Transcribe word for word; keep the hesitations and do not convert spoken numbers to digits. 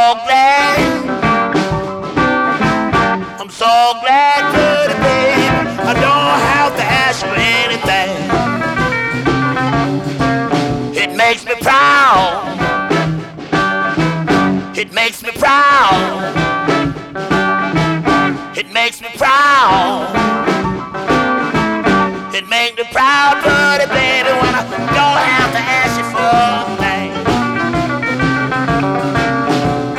glad, I'm so glad, pretty baby. I don't have to ask you anything. It makes me proud. It makes me proud. It makes me proud. It makes me proud, pretty baby, when I don't have to ask you for